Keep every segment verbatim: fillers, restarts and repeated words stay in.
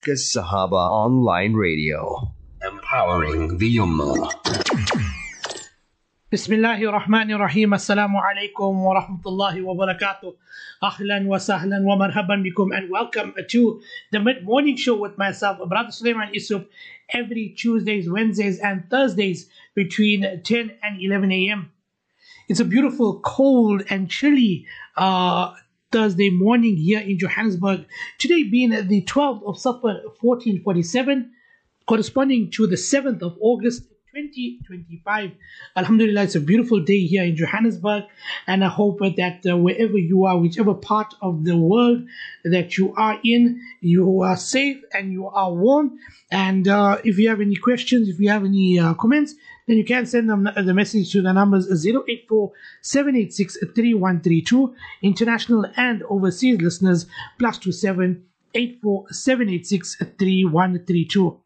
Sahaba Online Radio, empowering the Ummah. Bismillahir Rahmanir Rahim. Assalamu alaikum wa rahmatullahi wa barakatuh. Ahlan wa sahlan wa marhaban bikum, and welcome to the mid-morning show with myself, Brother Sulaiman Yusuf, every Tuesdays, Wednesdays and Thursdays between ten and eleven a.m. It's a beautiful, cold and chilly uh, Thursday morning here in Johannesburg. Today being the twelfth of Safar fourteen forty-seven, corresponding to the seventh of August twenty twenty-five. Alhamdulillah, it's a beautiful day here in Johannesburg, and I hope that uh, wherever you are, whichever part of the world that you are in, you are safe and you are warm. And uh, if you have any questions, if you have any uh, comments, then you can send them the message to the numbers zero eight four, seven eight six, three one three two. International and overseas listeners, plus two seven, eight four, seven eight six, three one three two.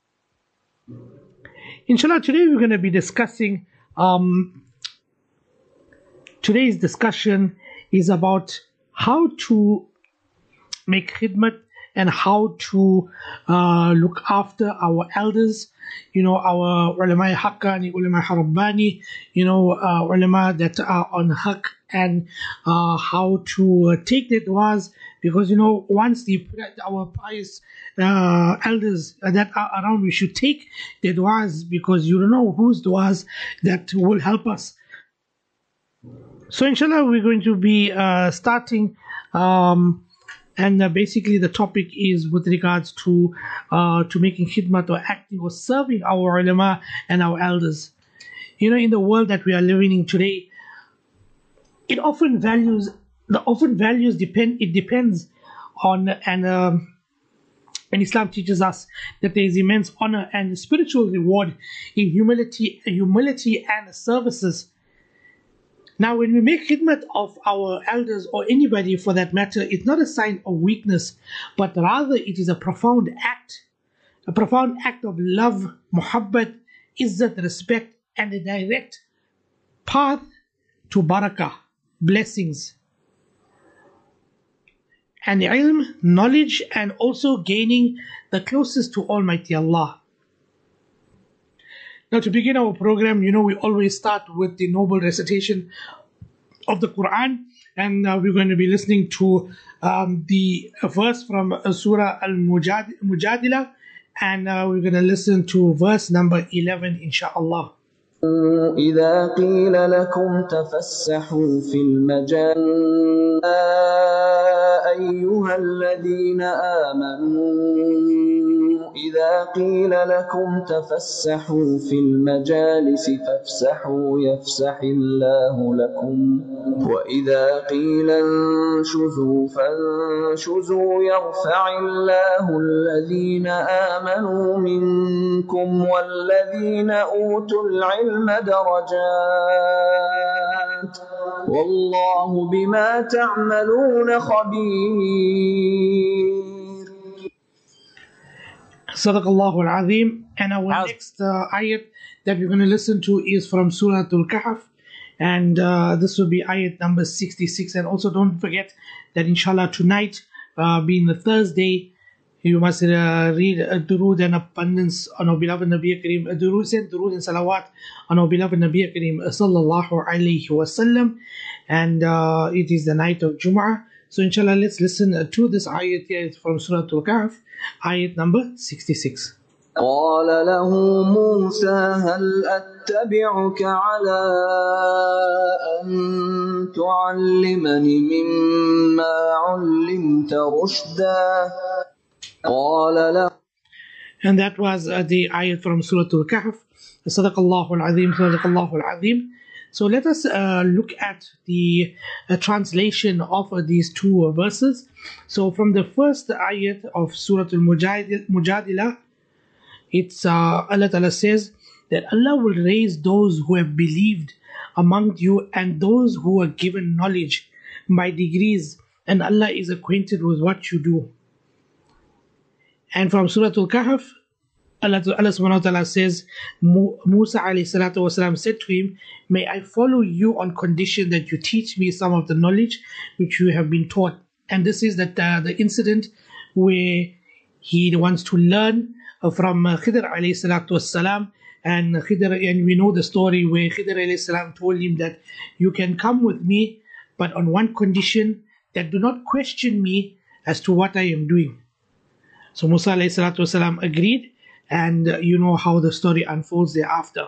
Inshallah, today we're going to be discussing, um, today's discussion is about how to make khidmat and how to uh, look after our elders, you know, our ulama haqqani, ulama harabbani, you know, uh, ulama that are on haqq, and uh, how to uh, take the du'as, because, you know, once the our pious uh, elders that are around, we should take the du'as, because you don't know whose du'as that will help us. So inshallah, we're going to be uh, starting um, and uh, basically the topic is with regards to uh, to making khidmat or acting or serving our ulama and our elders. You know, in the world that we are living in today, it often values the often values depend it depends on, and um, and Islam teaches us that there is immense honor and spiritual reward in humility, humility and services. Now, when we make khidmat of our elders or anybody for that matter, it's not a sign of weakness, but rather it is a profound act, a profound act of love, muhabbat, izzat, respect, and a direct path to barakah, blessings, and ilm, knowledge, and also gaining the closest to Almighty Allah. Now, to begin our program, you know, we always start with the noble recitation of the Quran, and uh, we're going to be listening to um, the verse from uh, Surah Al-Mujadila, and uh, we're going to listen to verse number eleven, inshaAllah. إذا قيل لكم تفسحوا في المجال أيها الذين آمنوا إذا قيل لكم تفسحوا في المجالس فافسحوا يفسح الله لكم وإذا قيل انشزوا فانشزوا يرفع الله الذين آمنوا منكم والذين أوتوا العلم درجات والله بما تعملون خبير. Sadaqallahu al-Azim. And our next uh, ayat that we're going to listen to is from Surah Al-Kahf, and uh, this will be ayat number sixty-six. And also don't forget that inshallah tonight, uh, being the Thursday, you must uh, read a durood and abundance on our beloved Nabi Kareem, a durood, send durood and salawat on our beloved Nabi Kareem sallallahu alayhi wasallam, and uh, it is the night of Jum'ah. So inshallah, let's listen to this ayat here from Surah Al-Kahf, ayat number sixty-six. قال له موسى هل أتبعك على أن تعلمني مما علمت رشدا قال له. And that was uh, the ayat from Surah Al-Kahf. Sadaqallahu al-Azim, Sadaqallahu al-Azim. So let us uh, look at the uh, translation of uh, these two uh, verses. So from the first ayat of Surah Al-Mujadila, it's uh, Allah Ta'ala says that Allah will raise those who have believed among you and those who are given knowledge by degrees, and Allah is acquainted with what you do. And from Surah Al-Kahf, Allah, Allah subhanahu wa ta'ala says, Musa alayhi salatu wasalam said to him, may I follow you on condition that you teach me some of the knowledge which you have been taught. And this is that uh, the incident where he wants to learn uh, from uh, Khidr alayhi salatu wassalam. And Khidr, and we know the story where Khidr alayhi salam told him that you can come with me, but on one condition, that do not question me as to what I am doing. So Musa alayhi salatu wasalam agreed, and uh, you know how the story unfolds thereafter.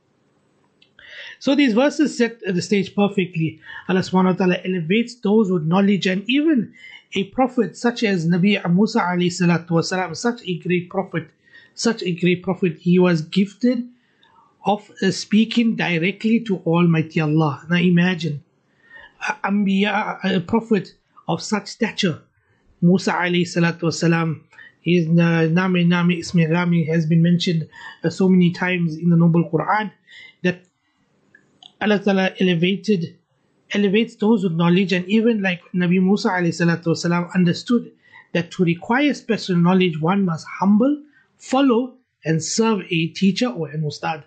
So these verses set the stage perfectly. Allah subhanahu wa ta'ala elevates those with knowledge, and even a prophet such as Nabi Musa alayhi salatu wasalam, such a great prophet, such a great prophet, he was gifted of uh, speaking directly to Almighty Allah. Now imagine, Anbiya, a prophet of such stature, Musa alayhi salatu wasalam, his uh, Name Name Ismi Rami has been mentioned uh, so many times in the Noble Quran, that Allah Ta'ala elevated, elevates those with knowledge, and even like Nabi Musa alayhi salatu wasalam understood that to require special knowledge, one must humble, follow, and serve a teacher or an ustad.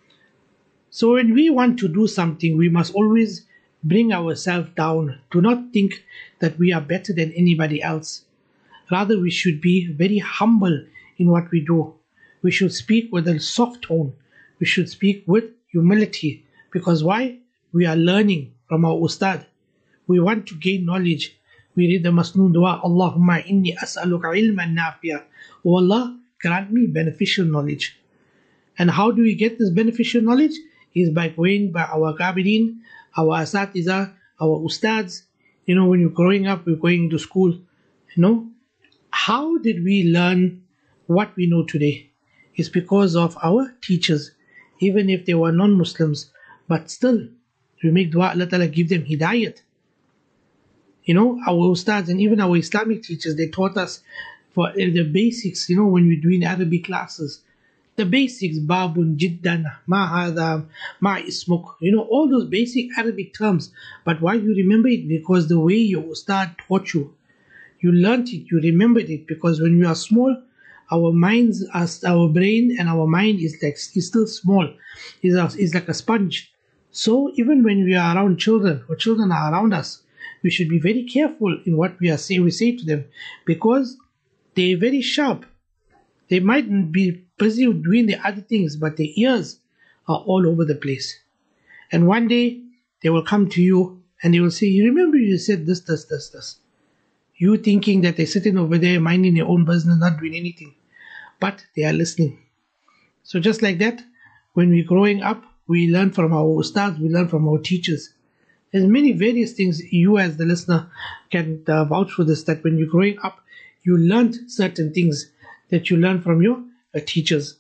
So when we want to do something, we must always bring ourselves down. Do not think that we are better than anybody else. Rather, we should be very humble in what we do. We should speak with a soft tone. We should speak with humility. Because why? We are learning from our ustad. We want to gain knowledge. We read the Masnoon Dua, Allahumma inni as'aluka ilman nafiya. Oh Allah, grant me beneficial knowledge. And how do we get this beneficial knowledge? Is by going by our Gabidin, our Asatiza, our Ustads. You know, when you're growing up, we're going to school. You know, how did we learn what we know today? It's because of our teachers, even if they were non-Muslims. But still, we make dua, Allah Ta'ala give them hidayat. You know, our Ustads and even our Islamic teachers, they taught us for the basics, you know, when we're doing Arabic classes. The basics, babun, jiddan, ma hadha, ma ismuk, you know, all those basic Arabic terms. But why you remember it? Because the way your ustad taught you, you learnt it, you remembered it. Because when we are small, our minds, are, our brain and our mind is like is still small. It's, is like a sponge. So even when we are around children, or children are around us, we should be very careful in what we are saying. We say to them, because they're very sharp. They might be busy doing the other things, but their ears are all over the place. And one day, they will come to you and they will say, you remember you said this, this, this, this. You thinking that they're sitting over there minding their own business, not doing anything. But they are listening. So just like that, when we're growing up, we learn from our ustads, we learn from our teachers. There's many various things you as the listener can uh, vouch for this, that when you're growing up, you learned certain things that you learn from your uh, teachers.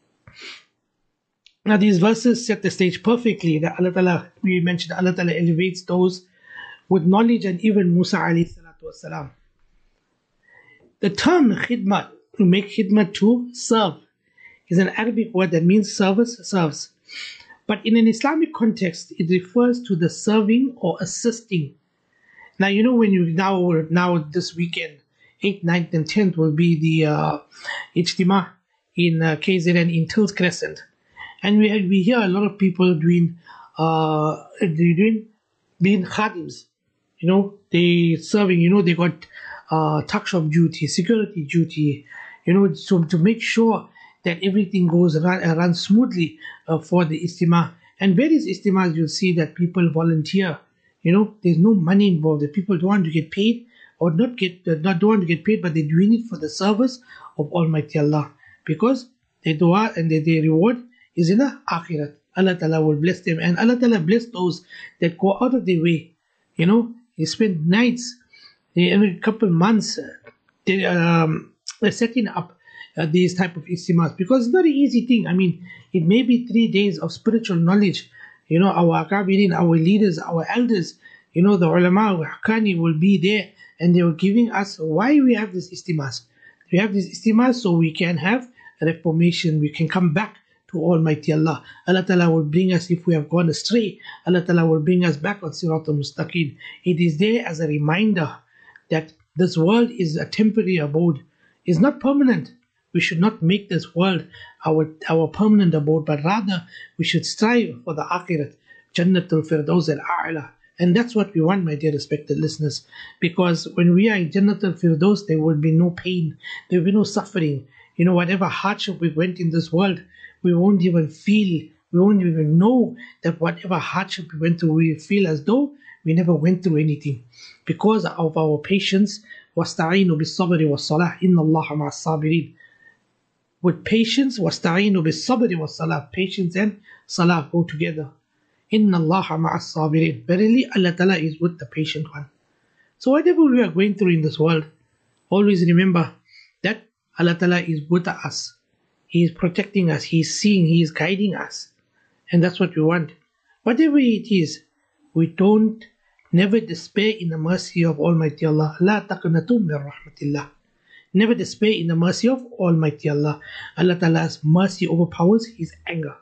Now these verses set the stage perfectly. That Allah Ta'ala, we mentioned Allah Ta'ala elevates those with knowledge, and even Musa alayhi salatu wasalam. The term khidmat, to make khidmat, to serve, is an Arabic word that means service, serves. But in an Islamic context, it refers to the serving or assisting. Now, you know, when you now, now this weekend, eighth, ninth and tenth will be the uh, Ijtima in uh, K Z N in Tills Crescent. And we we hear a lot of people doing, uh, doing being khadims. You know, they serving, you know, they got uh, tuck shop duty, security duty, you know, so to make sure that everything goes run, uh, run smoothly uh, for the Ijtima. And various Ijtimas, you'll see that people volunteer. You know, there's no money involved. The people don't want to get paid, or not get not don't want to get paid, but they're doing it for the service of Almighty Allah, because their dua and their, their reward is in the Akhirat. Allah Ta'ala will bless them, and Allah Ta'ala bless those that go out of their way. You know, they spend nights, they, every couple months, they, um, they're setting up uh, these type of Ijtimas, because it's not an easy thing. I mean, it may be three days of spiritual knowledge. You know, our Akabirin, our leaders, our elders, you know, the ulama, Haqqani will be there, and they were giving us why we have this Ijtimas. We have this Ijtimas so we can have a reformation, we can come back to Almighty Allah. Allah Ta'ala will bring us, if we have gone astray, Allah Ta'ala will bring us back on Sirat al-Mustaqim. It is there as a reminder that this world is a temporary abode. It's not permanent. We should not make this world our, our permanent abode, but rather we should strive for the Akhirat, Jannatul Firdaus al-A'la, And that's what we want, my dear respected listeners, because when we are in Jannatul Firdaus, there will be no pain, there will be no suffering. You know, whatever hardship we went in this world, we won't even feel, we won't even know that whatever hardship we went through, we feel as though we never went through anything. Because of our patience, وَاسْتَعِينُوا بِالصَّبْرِ وَالصَّلَاةِ إِنَّ اللَّهَ مَعَ الصَّابِرِينَ. With patience, وَاسْتَعِينُوا بِالصَّبْرِ وَالصَّلَاةِ. Patience and salah go together. Inna Allah ma'as sabirin. Verily, Allah Ta'ala is with the patient one. So whatever we are going through in this world, always remember that Allah Ta'ala is with us. He is protecting us. He is seeing. He is guiding us. And that's what we want. Whatever it is, we don't never despair in the mercy of Almighty Allah. La taqnatum min rahmatillah. Never despair in the mercy of Almighty Allah. Allah Ta'ala's mercy overpowers His anger.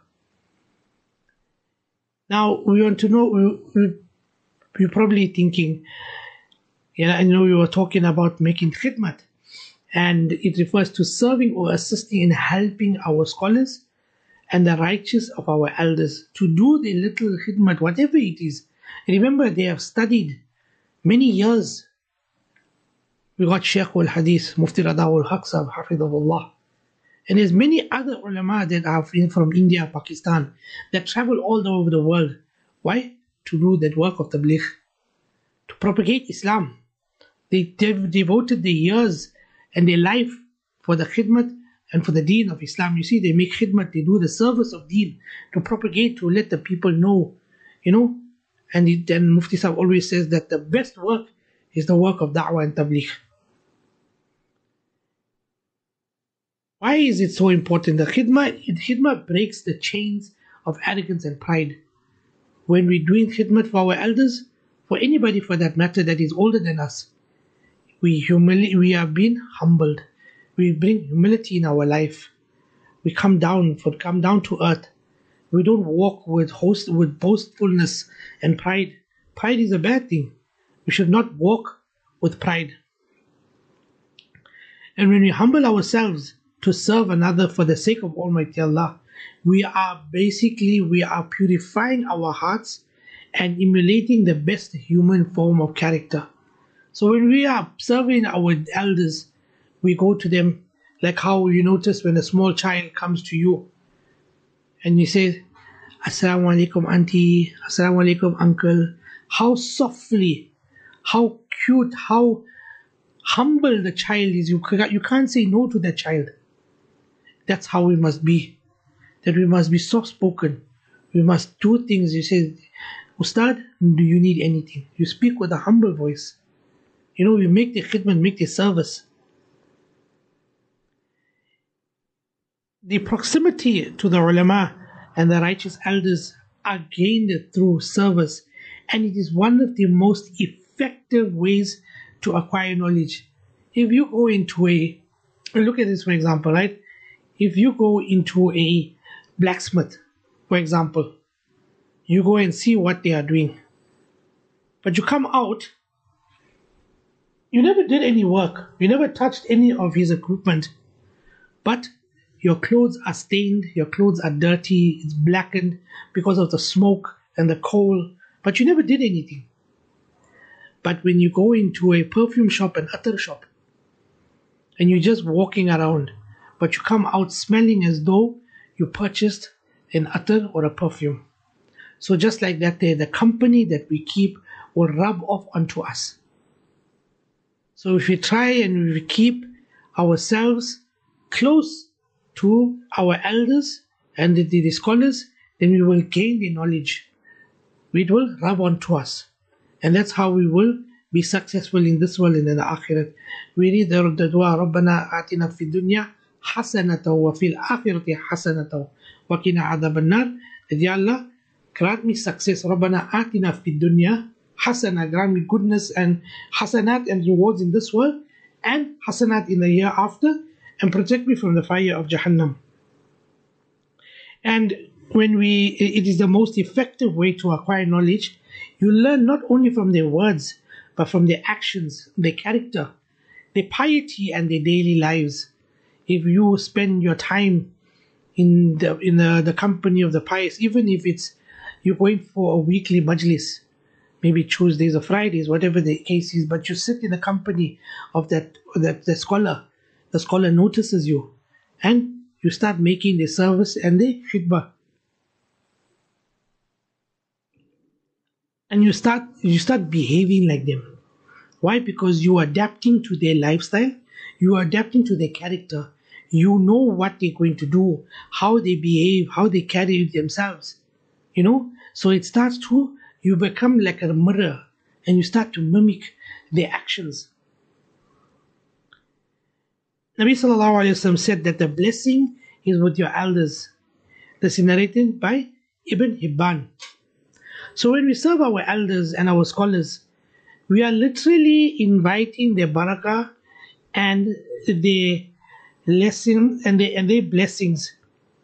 Now, we want to know, we, we, we're probably thinking, yeah, I know we were talking about making khidmat, and it refers to serving or assisting in helping our scholars and the righteous of our elders to do the little khidmat, whatever it is. Remember, they have studied many years. We got Shaykh al-Hadith, Mufti Radaul Haq Sahib, Hafidhahullah. And there's many other ulama that are from India, Pakistan, that travel all over the world. Why? To do that work of tabligh, to propagate Islam. They, they've devoted their years and their life for the khidmat and for the deen of Islam. You see, they make khidmat, they do the service of deen, to propagate, to let the people know, you know. And then Mufti Sahib always says that the best work is the work of da'wah and tabligh. Why is it so important? The khidmah, khidmah breaks the chains of arrogance and pride. When we're doing khidmat for our elders, for anybody for that matter that is older than us, we humili- we are being humbled. We bring humility in our life. We come down, for come down to earth. We don't walk with host with boastfulness and pride. Pride is a bad thing. We should not walk with pride. And when we humble ourselves to serve another for the sake of Almighty Allah, we are basically, we are purifying our hearts and emulating the best human form of character. So when we are serving our elders, we go to them like how you notice when a small child comes to you and you say, Assalamu alaikum auntie, Assalamu alaikum uncle. How softly, how cute, how humble the child is. You, you can't say no to that child. That's how we must be. That we must be soft-spoken. We must do things. You say, Ustad, do you need anything? You speak with a humble voice. You know, you make the khidmat, make the service. The proximity to the ulama and the righteous elders are gained through service. And it is one of the most effective ways to acquire knowledge. If you go into a, look at this for example, right? If you go into a blacksmith, for example, you go and see what they are doing. But you come out, you never did any work, you never touched any of his equipment, but your clothes are stained, your clothes are dirty, it's blackened because of the smoke and the coal, but you never did anything. But when you go into a perfume shop, an attar shop, and you're just walking around, but you come out smelling as though you purchased an attar or a perfume. So just like that, there, the company that we keep will rub off onto us. So if we try and we keep ourselves close to our elders and the, the scholars, then we will gain the knowledge. It will rub onto us. And that's how we will be successful in this world and in the akhirat. We read the, the dua, رَبَّنَا آتِنَا فِي الدُّنْيَا حَسَنَةً وَفِي الْآخِرَةِ حَسَنَةً وَقِنَا عَذَابَ النَّارِ. That Ya Allah, grant me success. رَبَّنَا آتِنَا فِي الدُّنْيا حَسَنَةً. Grant me goodness and hasanat and rewards in this world and hasanat in the year after, and protect me from the fire of Jahannam. And when we, it is the most effective way to acquire knowledge. You learn not only from their words, but from their actions, their character, their piety and their daily lives. If you spend your time in the in the, the company of the pious, even if it's you're going for a weekly majlis, maybe Tuesdays or Fridays, whatever the case is, but you sit in the company of that, that the scholar. The scholar notices you, and you start making the service and the khidmah. And you start you start behaving like them. Why? Because you are adapting to their lifestyle, you are adapting to their character. You know what they're going to do, how they behave, how they carry themselves. You know? So it starts to, you become like a mirror, and you start to mimic their actions. Nabi sallallahu alayhi wa sallam said that the blessing is with your elders. This is narrated by Ibn Hibban. So when we serve our elders and our scholars, we are literally inviting their barakah and their lessons and their, and their blessings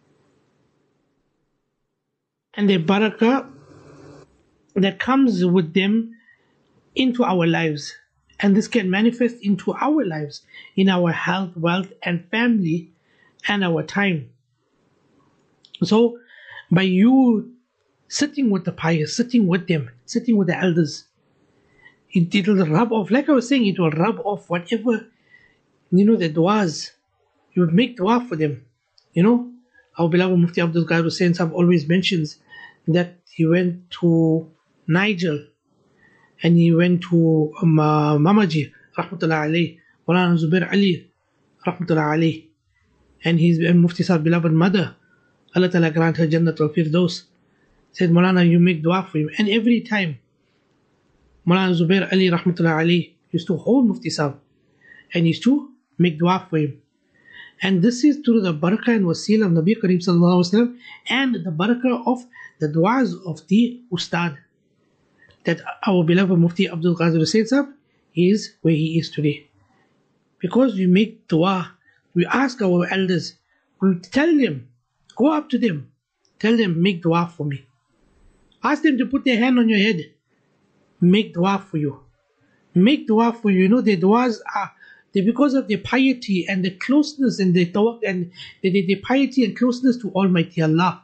and their barakah that comes with them into our lives. And this can manifest into our lives, in our health, wealth, and family, and our time. So, by you sitting with the pious, sitting with them, sitting with the elders, it, it will rub off, like I was saying, it will rub off whatever, you know, the du'as. You would make dua for them. You know, our beloved Mufti Abdul Qadir Hussain Sahib always mentions that he went to Niger, and he went to um, uh, Mamaji, rahmatullah alayhi, Maulana Zubair Ali, rahmatullah alayhi, and his and Mufti Sahib's beloved mother, Allah Ta'ala grant her Jannat al-Firdaus, said, Maulana, you make dua for him. And every time, Maulana Zubair Ali, rahmatullah alayhi, used to hold Mufti Sahib, and used to make dua for him. And this is through the barakah and wasila of Nabi Kareem sallallahu alaihi wasallam, and the barakah of the du'as of the Ustad, that our beloved Mufti Abdul Qadir Hussain Sahib is where he is today. Because we make dua, we ask our elders, we tell them, go up to them, tell them, make dua for me. Ask them to put their hand on your head, make dua for you. Make dua for you. You know, their duas are, they because of their piety and the closeness and their tawak and their, their, their piety and closeness to Almighty Allah.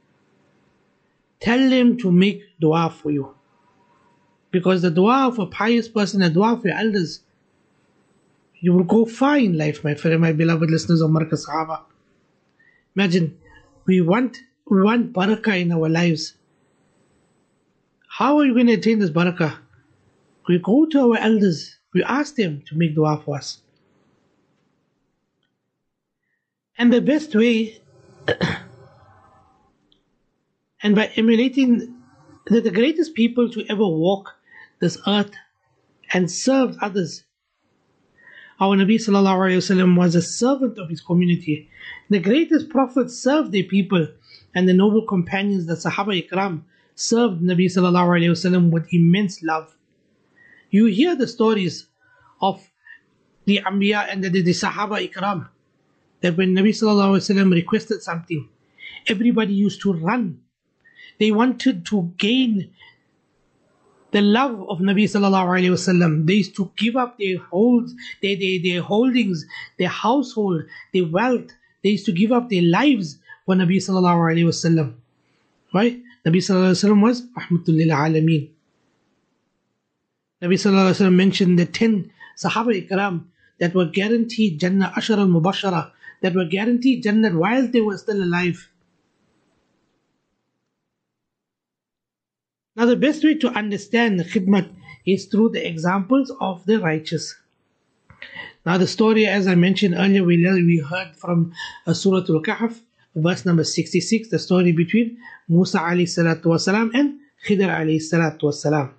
Tell them to make dua for you. Because the dua of a pious person, the dua of your elders, you will go far in life, my friend, my beloved listeners of Markaz Sahaba. Imagine, we want, we want barakah in our lives. How are you going to attain this barakah? We go to our elders, we ask them to make dua for us. And the best way, and by emulating that the greatest people to ever walk this earth and serve others. Our Nabi sallallahu alayhi wasallam was a servant of his community. The greatest prophets served their people, and the noble companions, the Sahaba Ikram, served Nabi sallallahu alayhi wasallam with immense love. You hear the stories of the Anbiya and the, the, the Sahaba Ikram, that when Nabi sallallahu alayhi wasallam requested something, everybody used to run. They wanted to gain the love of Nabi sallallahu alayhi wasallam. They used to give up their holds, their, their, their holdings, their household, their wealth. They used to give up their lives for Nabi sallallahu alayhi wasallam. Right? Nabi sallallahu alayhi wasallam was rahmatul lil alameen. Nabi sallallahu alayhi wasallam mentioned the ten Sahaba Ikram that were guaranteed Jannah, Ashar al-Mubashara, that were guaranteed Jannah while they were still alive. Now the best way to understand the khidmat is through the examples of the righteous. Now the story, as I mentioned earlier, we we heard from uh, Surah Al-Kahf, verse number sixty-six, the story between Musa alayhi salatu wasalam and Khidr alayhi salatu wasalam.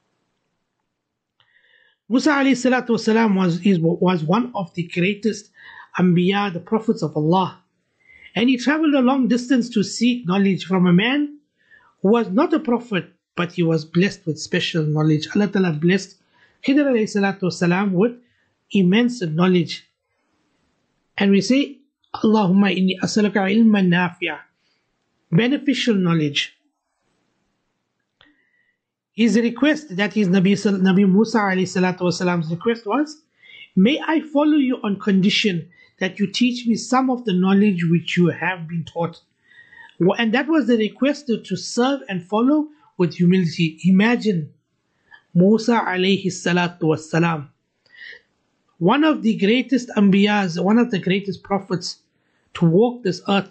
Musa alayhi salatu wasalam was, is, was one of the greatest Anbiya, the prophets of Allah. And he traveled a long distance to seek knowledge from a man who was not a prophet, but he was blessed with special knowledge. Allah Ta'ala blessed Khidr alayhi salatu wasalam with immense knowledge. And we say, Allahumma inni as'aluka ilman nafi'a, beneficial knowledge. His request, that is Nabi, Nabi Musa alayhi salatu wasalam's request was, may I follow you on condition that you teach me some of the knowledge which you have been taught. And that was the request, to serve and follow with humility. Imagine Musa alayhi salatu wassalam, one of the greatest Anbiyas, one of the greatest prophets to walk this earth,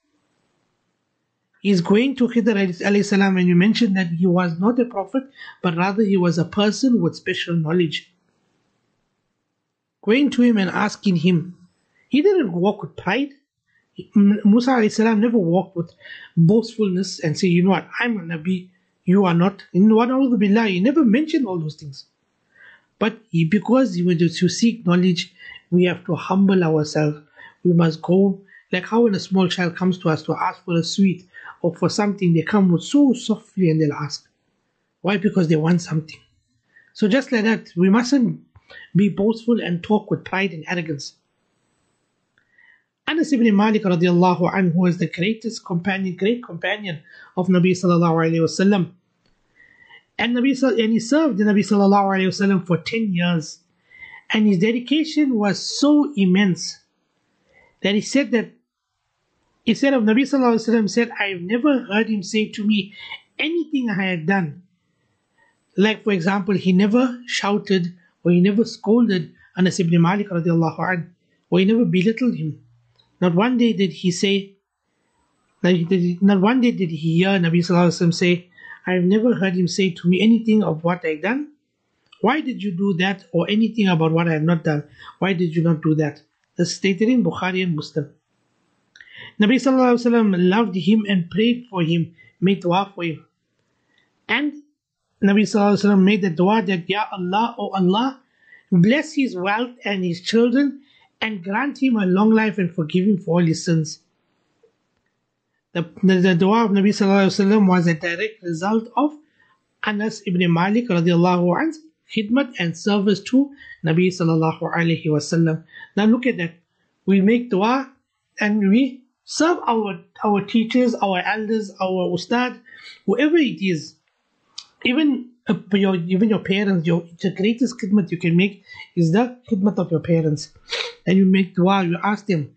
is going to Khidr alayhi salam, and you mentioned that he was not a prophet, but rather he was a person with special knowledge. Going to him and asking him, he didn't walk with pride. Musa alayhi salam never walked with boastfulness and say, you know what, I'm a Nabi, you are not. In wa'udhu billah, he never mentioned all those things. But he, because he wanted to seek knowledge, we have to humble ourselves. We must go, like how when a small child comes to us to ask for a sweet or for something, they come with so softly and they'll ask. Why? Because they want something. So just like that, we mustn't be boastful and talk with pride and arrogance. Anas ibn Malik radiallahu anhu was the greatest companion, great companion of Nabi sallallahu alayhi wasallam. And, Nabi, and he served the Nabi sallallahu alayhi wasallam for ten years. And his dedication was so immense that he said that, he said of Nabi sallallahu alayhi wasallam, said, I have never heard him say to me anything I had done. Like for example, he never shouted or he never scolded Anas ibn Malik radiallahu anhu, or he never belittled him. Not one day did he say, not one day did he hear Nabi sallallahu alayhi wasallam say, I have never heard him say to me anything of what I have done. Why did you do that? Or anything about what I have not done. Why did you not do that? That's stated in Bukhari and Muslim. Nabi sallallahu alayhi wasallam loved him and prayed for him, made dua for him. And Nabi sallallahu alayhi wasallam made the dua that, Ya Allah, O Allah, bless his wealth and his children and grant him a long life and forgive him for all his sins. The, the, the dua of Nabi sallallahu alayhi wasallam was a direct result of Anas ibn Malik radiallahu anhu khidmat and service to Nabi sallallahu alayhi wasallam. Now look at that. We make dua and we serve our, our teachers, our elders, our ustad, whoever it is. Even uh, your, even your parents, your, the greatest khidmat you can make is the khidmat of your parents. And you make dua, you ask them,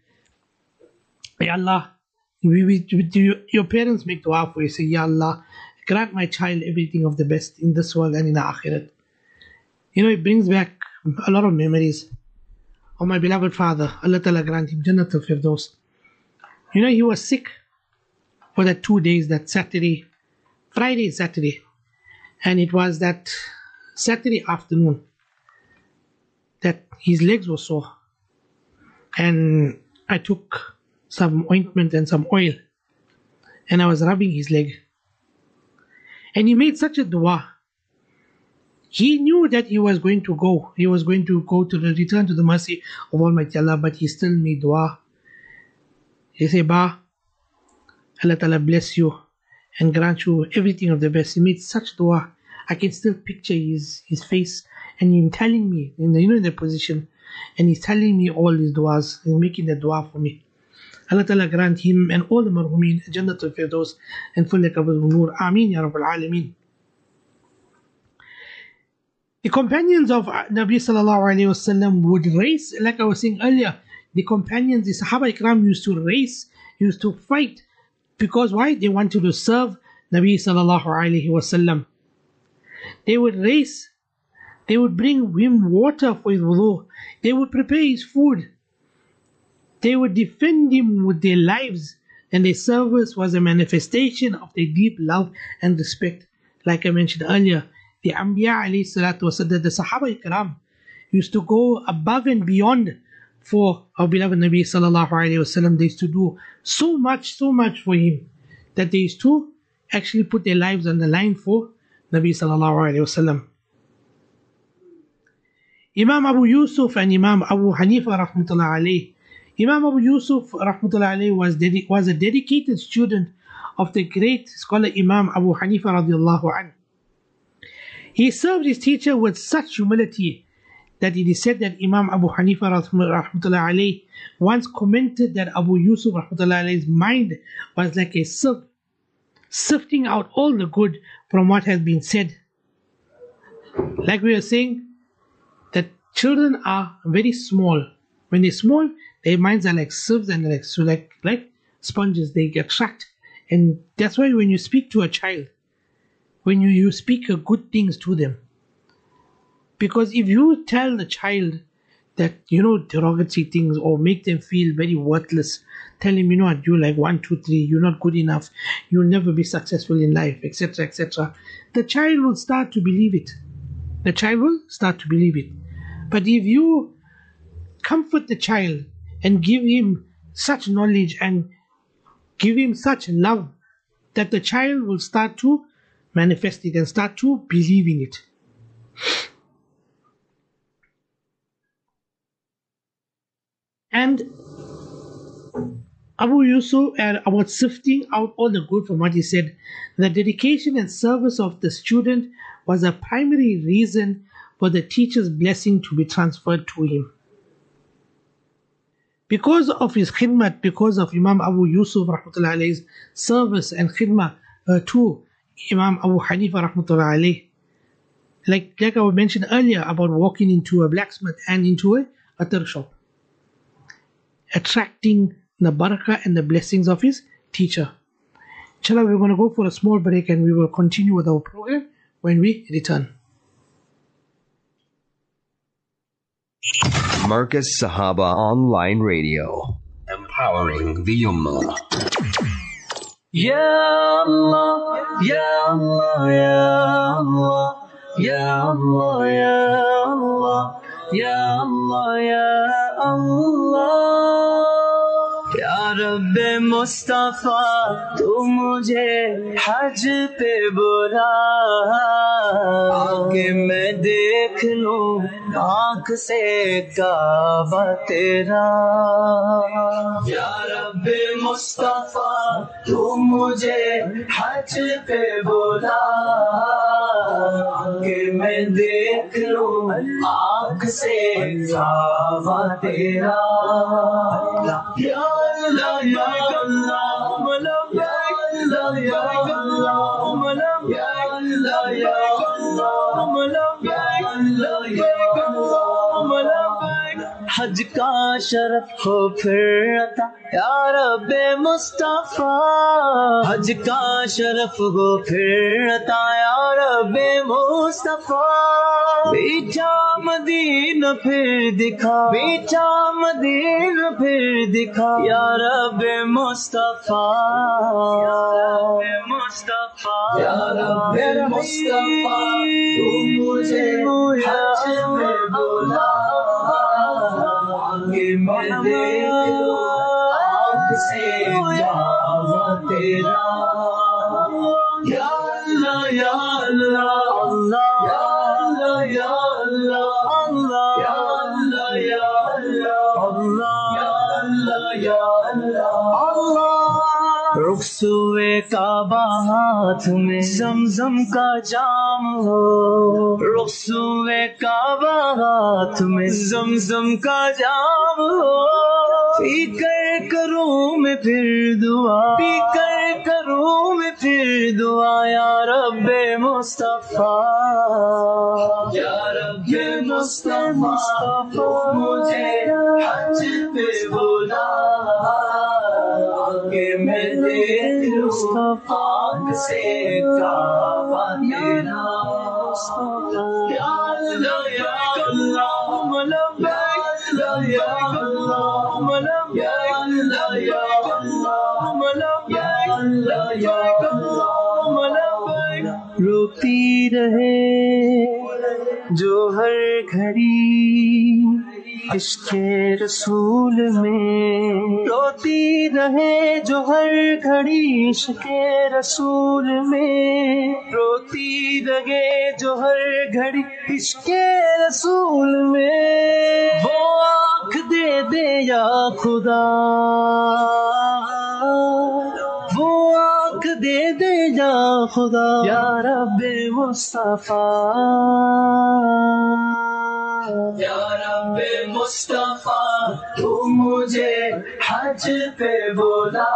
Ya Allah, we, we, we, your parents make dua for you, say, Ya Allah, grant my child everything of the best in this world and in the akhirat. You know, it brings back a lot of memories of my beloved father. Allah Ta'ala grant him Jannatul Firdaus. You know, he was sick for that two days, that Saturday, Friday, Saturday. And it was that Saturday afternoon that his legs were sore. And I took some ointment and some oil and I was rubbing his leg. And he made such a dua. He knew that he was going to go. He was going to go to the return to the mercy of Almighty Allah, but he still made dua. He said, Ba, Allah Ta'ala bless you and grant you everything of the best. He made such dua. I can still picture his, his face and him telling me, in the, you know, in the position, and he's telling me all his duas and making the dua for me. Allah Ta'ala grant him and all the marhumin Jannatul Firdaus and full qabr nur. Ameen Ya Rabbal Alameen. The companions of Nabi Sallallahu Alaihi Wasallam would race, like I was saying earlier, the companions, the Sahaba Ikram used to race, used to fight, because why? They wanted to serve Nabi Sallallahu Alaihi Wasallam. They would race, they would bring him water for his wudu, they would prepare his food, they would defend him with their lives, and their service was a manifestation of their deep love and respect. Like I mentioned earlier, the Anbiya alayhi salatu wasallam, the Sahaba Ikram used to go above and beyond for our beloved Nabi Sallallahu Alaihi Wasallam. They used to do so much, so much for him that they used to actually put their lives on the line for Nabi Sallallahu Alaihi Wasallam. Imam Abu Yusuf and Imam Abu Hanifa rahmatullah alayhi. Imam Abu Yusuf rahmatullah alayhi was, dedi- was a dedicated student of the great scholar Imam Abu Hanifa radiallahu anhu. He served his teacher with such humility that it is said that Imam Abu Hanifa rahmatullah alayhi once commented that Abu Yusuf rahmatullah alayhi's mind was like a sieve, sifting out all the good from what has been said. Like we were saying, that children are very small. When they're small, their minds are like sieves and like, so like, like sponges, they get trapped. And that's why when you speak to a child, when you, you speak good things to them, Because if you tell the child that, you know, derogatory things or make them feel very worthless, tell him, you know what, you're like one, two, three, you're not good enough, you'll never be successful in life, et cetera, et cetera, the child will start to believe it. The child will start to believe it. But if you comfort the child and give him such knowledge and give him such love that the child will start to manifest it and start to believe in it. And Abu Yusuf, and about sifting out all the good from what he said, the dedication and service of the student was a primary reason for the teacher's blessing to be transferred to him. Because of his khidmat, because of Imam Abu Yusuf rahmatullahi alayhi's service and khidmah uh, to Imam Abu Hanifa rahmatullahi alayhi, like, like I mentioned earlier about walking into a blacksmith and into a attar shop, attracting the barakah and the blessings of his teacher. Inshallah, we're going to go for a small break and we will continue with our program when we return. Marcus Sahaba Online Radio, empowering the Ummah. Ya Allah, Ya Allah, Ya Allah, Ya Allah, Ya Allah, Ya Allah, Ya Allah. Ya Rabbi Mustafa, tu mujhe haj pe bula, aake main dekh lun aankh se kaaba tera. Ya Rabbi Mustafa, tu mujhe haj pe bula, aake main dekh lun aankh se kaaba tera. Ya Allah, Ya Allah, labbaik, Ya Allah, labbaik, Ya Allah, labbaik, Ya Allah, labbaik. حج کا شرف ہو پھر عطا یا رب مصطفیٰ، حج کا شرف ہو پھر عطا یا رب مصطفیٰ. بیچا مدینہ پھر دکھا، بیچا مدینہ پھر دکھا یا رب مصطفیٰ، یا رب مصطفیٰ، یا رب مصطفیٰ. تو مجھے حج میں بلا، آگے میں دیکھ لوں آنکھ سے جاوا تیرا. یا اللہ یا اللہ اللہ، یا اللہ یا اللہ، یا اللہ یا اللہ، یا اللہ یا اللہ. رخسوئے کعبہ ہاتھ میں زمزم کا جام ہو، رخسوئے کعبہ ہاتھ میں زمزم کا جام ہو. پی کر کروں میں پھر دعا، پی کر کروں میں پھر دعا یا رب مصطفیٰ، یا رب مصطفیٰ. مجھے حج پہ بلا، آگے میں دیکھ لوں آنکھ سے کعبہ تیرا. یا اللہ یا اللہ لبیک، یا اللہ لبیک، یا اللہ یا اللہ لبیک، یا اللہ لبیک. روتی رہے جو ہر گھڑی عشق رسول میں، روتی رہے جو ہر گھڑی عشق رسول میں، روتی رہے جو ہر گھڑی عشق رسول میں. وہ آنکھ دے دے یا خدا، وہ آنکھ دے دے یا خدا یا رب مصطفیٰ، یا رب مصطفیٰ. تو مجھے حج پہ بلا،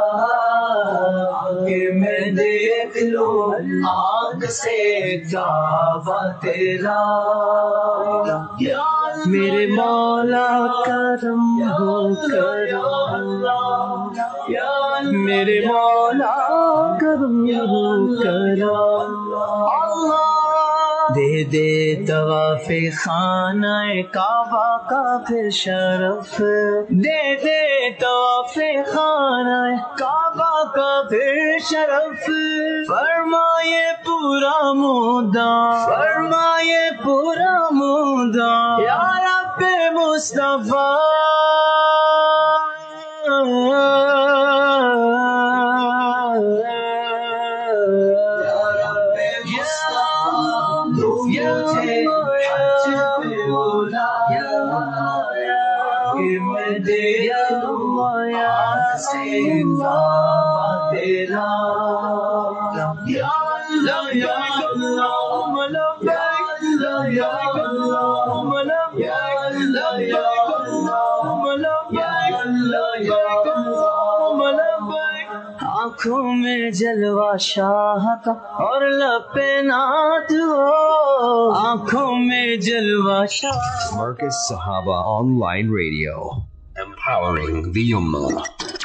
آگے میں دیکھ لوں آنکھ سے کعبہ تیرا. میرے مولا کرم ہو کرم، میرے مولا کرم ہو کرم. اللہ दे दे तवाफ़े खाना काबा का फिर शरफ दे दे तवाफ़े खाना काबा का फिर शरफ फरमाए पूरा मुद्दा फरमाए पूरा मुद्दा या रब मुस्तफा आँखों में जलवा शाह का और लपे नाथ हो आँखों में जलवा Shah Marcus Sahaba Online Radio, empowering the Ummah.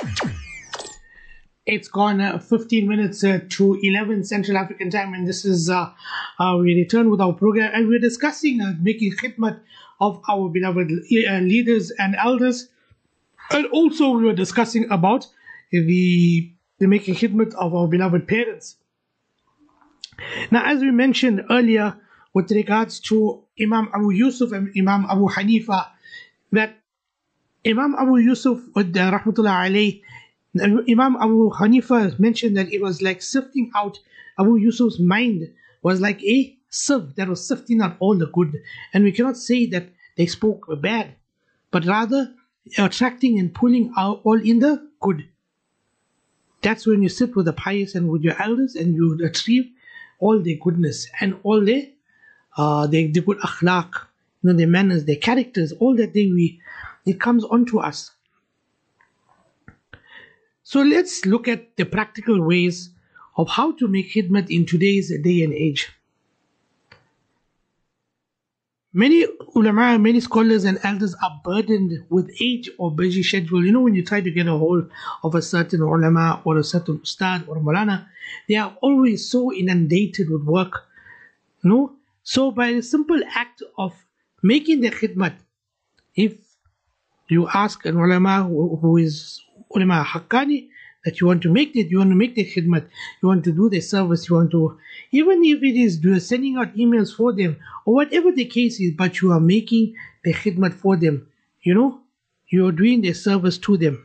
It's gone uh, fifteen minutes uh, to eleven Central African time, and this is uh, uh, we return with our program, and we're discussing uh, making khidmat of our beloved uh, leaders and elders, and also we were discussing about the, the making khidmat of our beloved parents. Now, as we mentioned earlier, with regards to Imam Abu Yusuf and Imam Abu Hanifa, that Imam Abu Yusuf, uh, rahmatullah alayh, Imam Abu Hanifa mentioned that it was like sifting out. Abu Yusuf's mind was like a sieve that was sifting out all the good. And we cannot say that they spoke bad, but rather attracting and pulling out all in the good. That's when you sit with the pious and with your elders and you retrieve all their goodness and all their, uh, their, their good akhlaq, you know, their manners, their characters, all that they we, it comes onto us. So let's look at the practical ways of how to make khidmat in today's day and age. Many ulama, many scholars and elders are burdened with age or busy schedule. You know, when you try to get a hold of a certain ulama or a certain ustad or malana, they are always so inundated with work. You know? So by the simple act of making the khidmat, if you ask an ulama who, who is ulama haqqani, that you want to make it, you want to make the khidmat, you want to do the service, you want to, even if it is sending out emails for them, or whatever the case is, but you are making the khidmat for them, you know, you are doing the service to them.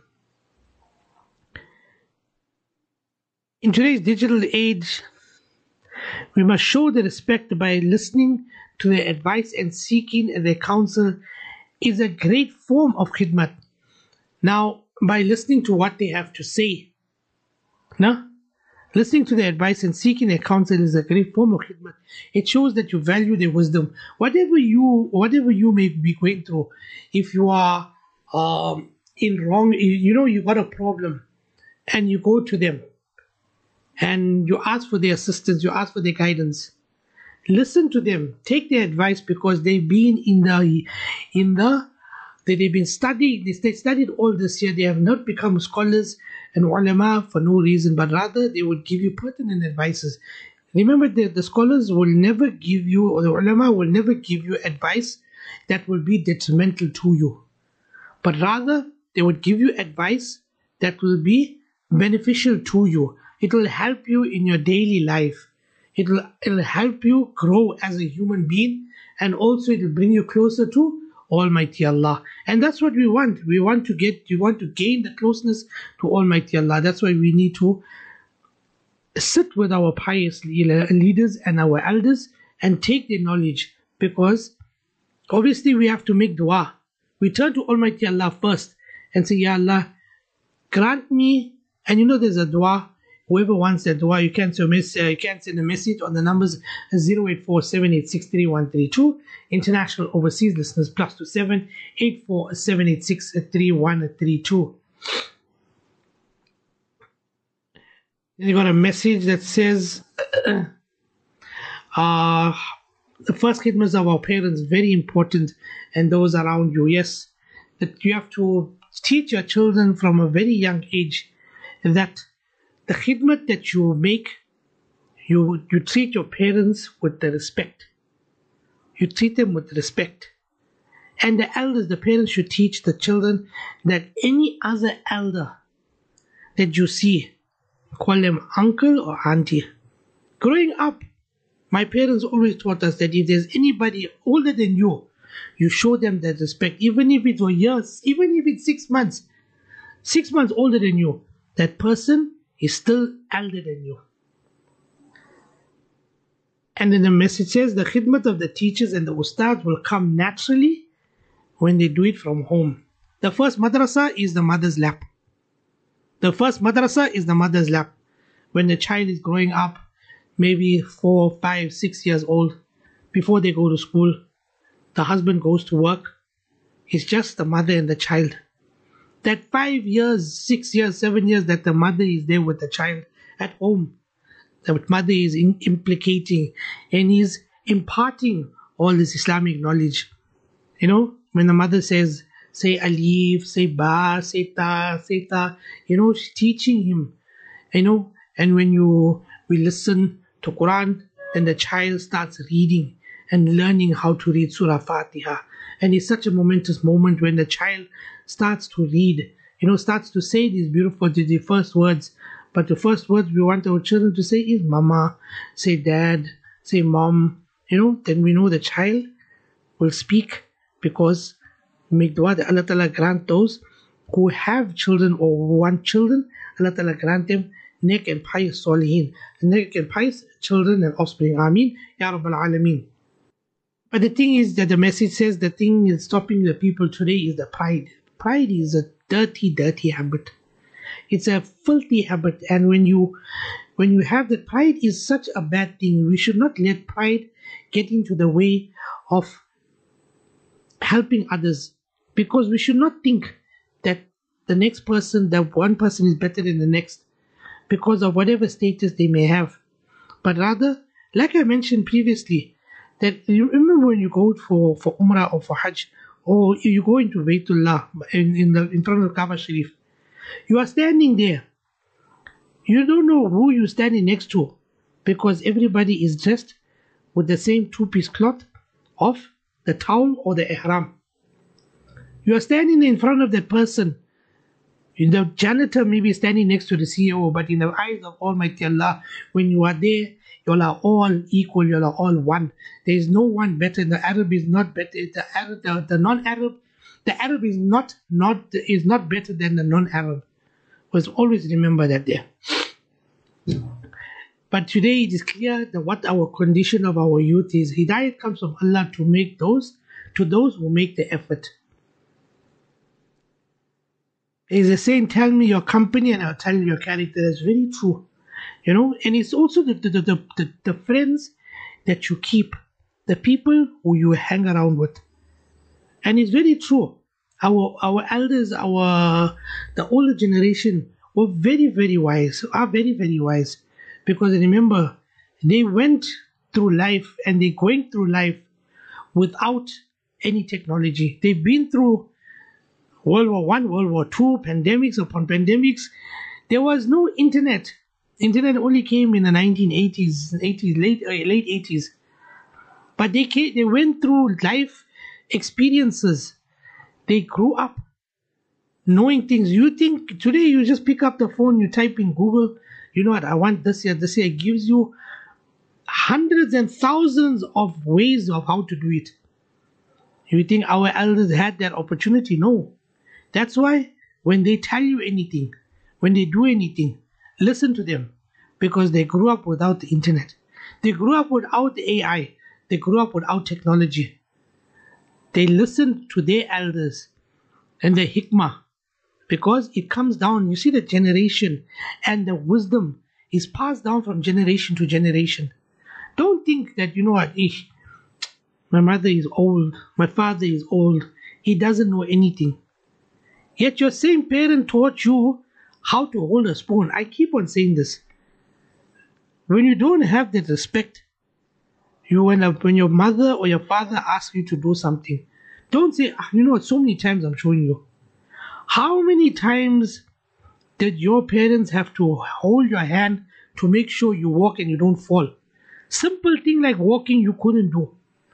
In today's digital age, we must show the respect by listening to their advice and seeking their counsel is a great form of khidmat. Now, by listening to what they have to say, no? Listening to their advice and seeking their counsel is a great form of khidmat. It shows that you value their wisdom. Whatever you, whatever you may be going through, if you are um, in wrong, you know you got a problem, and you go to them, and you ask for their assistance, you ask for their guidance. Listen to them, take their advice, because they've been in the, in the, they've been studying, they studied all this year. They have not become scholars and ulama for no reason, but rather they would give you pertinent advices. Remember that the scholars will never give you, or the ulama will never give you advice that will be detrimental to you, but rather they would give you advice that will be beneficial to you. It will help you in your daily life. It will, it will help you grow as a human being, and also it will bring you closer to Almighty Allah. And that's what we want. We want to get, we want to gain the closeness to Almighty Allah. That's why we need to sit with our pious leaders and our elders and take their knowledge, because obviously we have to make dua. We turn to Almighty Allah first and say, Ya Allah, grant me, and you know there's a dua. Whoever wants that dua, you can, so miss, uh, you can send a message on the numbers zero eight four seven eight six three one three two. International overseas listeners plus two seven eight four seven eight six three one three two. Then you got a message that says, uh, the first khidmahs of our parents, very important, and those around you. Yes, that you have to teach your children from a very young age that the khidmat that you make, you you treat your parents with the respect. You treat them with respect. And the elders, the parents should teach the children that any other elder that you see, call them uncle or auntie. Growing up, my parents always taught us that if there's anybody older than you, you show them that respect, even if it's for years, even if it's six months, six months older than you, that person is still elder than you. And then the message says the khidmat of the teachers and the ustads will come naturally when they do it from home. The first madrasa is the mother's lap. The first madrasa is the mother's lap. When the child is growing up, maybe four, five, six years old, before they go to school, the husband goes to work, it's just the mother and the child. That five years, six years, seven years that the mother is there with the child at home, the mother is in, implicating and is imparting all this Islamic knowledge. You know, when the mother says, say alif, say ba, say ta, say ta, you know, she's teaching him, you know, and when you, we listen to Quran, then the child starts reading and learning how to read Surah Fatiha. And it's such a momentous moment when the child starts to read, you know, starts to say these beautiful, the first words. But the first words we want our children to say is mama, say dad, say mom, you know, then we know the child will speak, because make dua that Allah Ta'ala grant those who have children or who want children, Allah Ta'ala grant them neck and pious salihin, neck and pious children and offspring. Ameen, Ya Rabbal Alameen. But the thing is that the message says the thing is stopping the people today is the pride. Pride is a dirty, dirty habit. It's a filthy habit, and when you when you have that, pride is such a bad thing. We should not let pride get into the way of helping others, because we should not think that the next person, that one person is better than the next because of whatever status they may have. But rather, like I mentioned previously, that you remember when you go for, for Umrah or for Hajj, or you go into Baytullah in, in, the, in front of Kaaba Sharif, you are standing there. You don't know who you're standing next to, because everybody is dressed with the same two-piece cloth of the towel or the ihram. You are standing in front of that person. The janitor may be standing next to the C E O, but in the eyes of Almighty Allah, when you are there, you are all equal, you are all one. There is no one better. The Arab is not better. The Arab, the, the non-Arab, the Arab is not not is not better than the non-Arab. Must always remember that there. But today it is clear that what our condition of our youth is. Hidayat comes from Allah to make those to those who make the effort. There is a saying, tell me your company and I'll tell you your character. That's very true. You know, and it's also the the, the, the, the friends that you keep, the people who you hang around with. And it's very true. Our our elders, our the older generation were very, very wise, are very, very wise. Because remember, they went through life and they're going through life without any technology. They've been through World War One, World War Two, pandemics upon pandemics. There was no internet. Internet only came in the nineteen eighties, eighties, late uh, late eighties. But they came, they went through life experiences. They grew up knowing things. You think today you just pick up the phone, you type in Google, you know what, I want this here, this here. It gives you hundreds and thousands of ways of how to do it. You think our elders had that opportunity? No. That's why when they tell you anything, when they do anything, listen to them, because they grew up without the internet. They grew up without the A I. They grew up without technology. They listened to their elders and the hikmah, because it comes down. You see, the generation and the wisdom is passed down from generation to generation. Don't think that, you know what, ish, my mother is old, my father is old, he doesn't know anything. Yet your same parent taught you how to hold a spoon. I keep on saying this. When you don't have that respect, you when, when your mother or your father asks you to do something, don't say, ah, you know what, so many times I'm showing you. How many times did your parents have to hold your hand to make sure you walk and you don't fall? Simple thing like walking you couldn't do.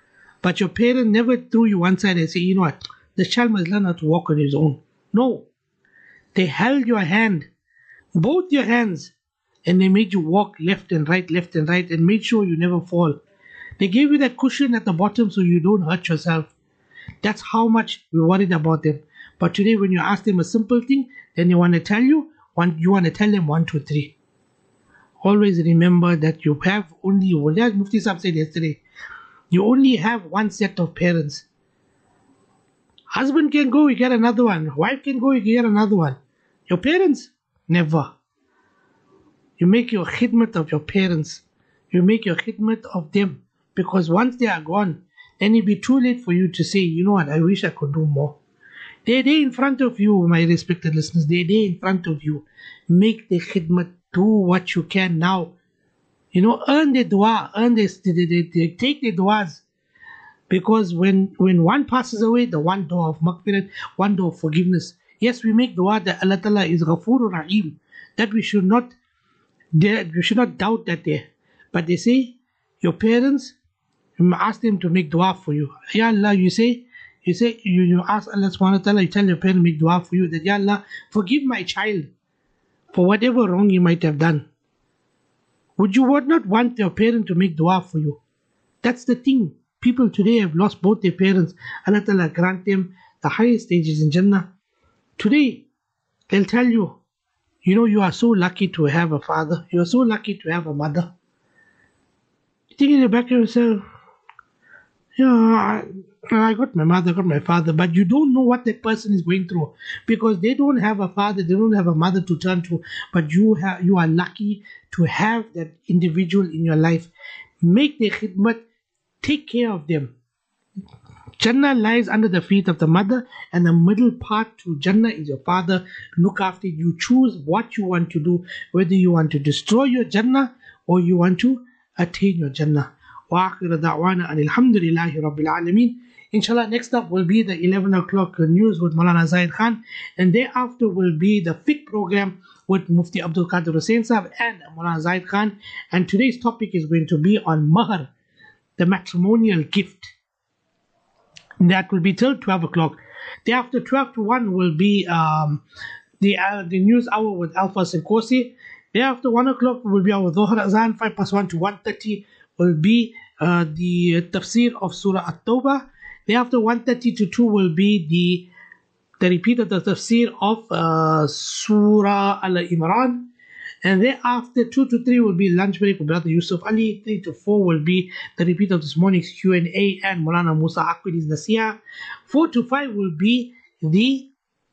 But your parent never threw you one side and say, you know what, the child must learn how to walk on his own. No. They held your hand, both your hands, and they made you walk left and right, left and right, and made sure you never fall. They gave you that cushion at the bottom so you don't hurt yourself. That's how much we worried about them. But today when you ask them a simple thing, then they want to tell you, one, you want to tell them one, two, three. Always remember that you have only, well, as Mufti Sahib said yesterday, you only have one set of parents. Husband can go, you get another one. Wife can go, you get another one. Your parents, never. You make your khidmat of your parents. You make your khidmat of them. Because once they are gone, then it'll be too late for you to say, you know what, I wish I could do more. They're there in front of you, my respected listeners. They're there in front of you. Make the khidmat. Do what you can now. You know, earn the dua. Earn this. They, they, they, they take the duas. Because when, when one passes away, the one door of maghfirat, one door of forgiveness. Yes, we make dua that Allah Ta'ala is Ghafurur Rahim. That we should not, we should not doubt that there. But they say, your parents, you ask them to make dua for you. Ya Allah, you say, you say, you, you ask Allah Subhanahu wa Ta'ala, you tell your parents to make dua for you, that Ya Allah, forgive my child for whatever wrong you might have done. Would you would not want your parent to make dua for you? That's the thing. People today have lost both their parents. Allah Ta'ala grant them the highest stages in Jannah. Today, they'll tell you, you know, you are so lucky to have a father. You are so lucky to have a mother. You think in the back of yourself, yeah, I, I got my mother, I got my father, but you don't know what that person is going through because they don't have a father, they don't have a mother to turn to, but you have, you are lucky to have that individual in your life. Make the khidmat, take care of them. Jannah lies under the feet of the mother, and the middle part to Jannah is your father. Look after it. You choose what you want to do, whether you want to destroy your Jannah or you want to attain your Jannah. وآخر دعوانا أن الحمد لله رب العالمين. Inshallah, next up will be the eleven o'clock news with Maulana Zahid Khan, and thereafter will be the fiqh program with Mufti Abdul Qadir Hussain Sahib and Maulana Zahid Khan. And today's topic is going to be on Mahr, the matrimonial gift. That will be till twelve o'clock. Thereafter, twelve to one will be um, the uh, the news hour with Alphas and Kosi. Thereafter, one o'clock will be our Dhuhr Azan. five plus one to one thirty will be uh, the tafsir of Surah At-Tawbah. Thereafter, one thirty to two will be the the repeat of the tafsir of uh, Surah Al-Imran. And thereafter, two to three will be lunch break with Brother Yusuf Ali. three to four will be the repeat of this morning's Q and A and Maulana Musa Aqwidi's Nasiyah. four to five will be the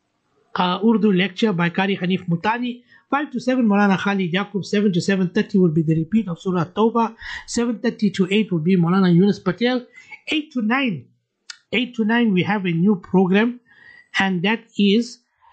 uh, Urdu lecture by Qari Hanif Mutani. five to seven, Maulana Khalid Yaqub. seven to seven thirty will be the repeat of Surah Tawbah. seven thirty to eight will be Maulana Yunus Patel. eight to nine, eight to nine we have a new program, and that is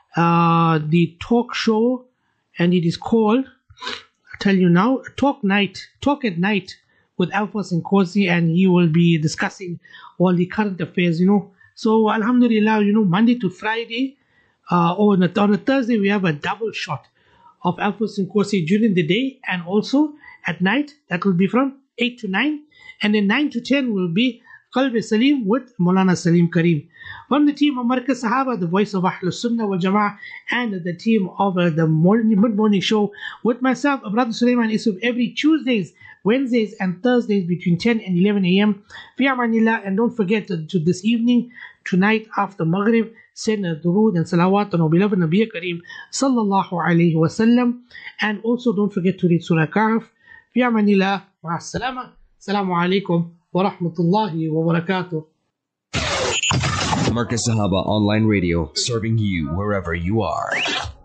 uh, the talk show. And it is called, I'll tell you now, Talk Night, Talk at Night with Alphas and Kosi, and he will be discussing all the current affairs, you know. So, Alhamdulillah, you know, Monday to Friday, uh, or on a, on a Thursday, we have a double shot of Alphas and Kosi during the day, and also at night, that will be from eight to nine, and then nine to ten will be Qalb Salim with Maulana Salim Kareem. From the team of Markaz Sahaba, the voice of Ahlul Sunnah wal Jama'ah, and the team of uh, the morning, mid-morning show with myself, Brother Sulaiman Isuf, every Tuesdays, Wednesdays, and Thursdays between ten and eleven a m Fi amanillah, and don't forget to, to this evening, tonight after Maghrib, send a durood and salawat on our beloved Nabi Kareem sallallahu alayhi wa sallam, and also don't forget to read Surah Kahf. Fi amanillah, wa as-salama. Assalamu alaikum wa rahmatullahi wa barakatuh. Markaz Sahaba Online Radio, serving you wherever you are.